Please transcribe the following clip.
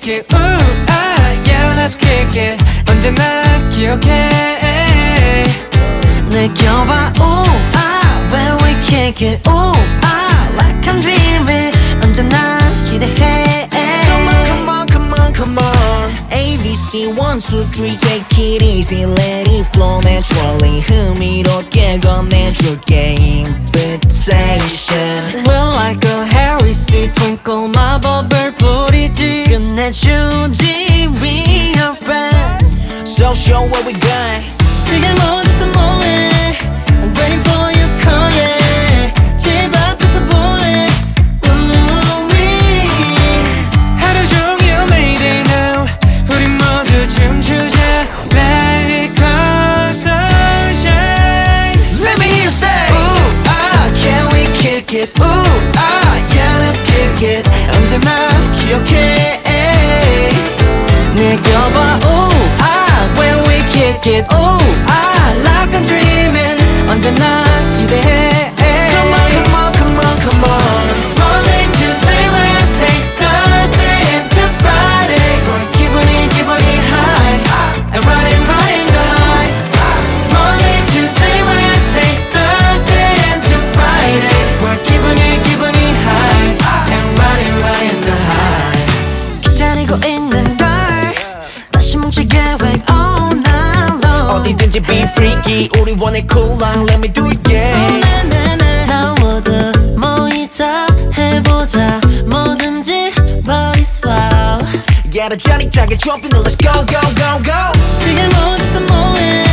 kick it yeah let's kick it 언제나 기억해 느껴봐 when we kick it like I'm dreaming 언제나 기대해 Come on come on come on ABC 1, 2, 3 take it easy let it flow naturally 흥미롭게 건네줄게 invitation We're like a heresy twinkle 마법을 뿌리지 끝내주지 we are friends So show what we got 지금 어디서 뭐해 I'm waiting for your call yeah 집 앞에서 볼래 하루 종일 Mayday now 우리 모두 춤추자 Like a sunshine Let me hear you say can we kick it yeah let's kick it 언제나 기억해 느껴봐 when we kick it like I'm dreaming 언제나 기대해 Come on come on come on come on Monday, Tuesday, Wednesday, Thursday into Friday 기분이 high And riding the high Monday, Tuesday, Wednesday, Thursday into Friday 기분이 high And riding the high 기다리고 있는 걸 다시 뭉칠 계획 all night long 어디든지 be freaky 우리 원해 cool on let me do it again 나와도 모이자 해보자 뭐든지 body swap Yeah, the 짜릿하게 jumping, let's go, go, go, go 지금 어디서 뭐해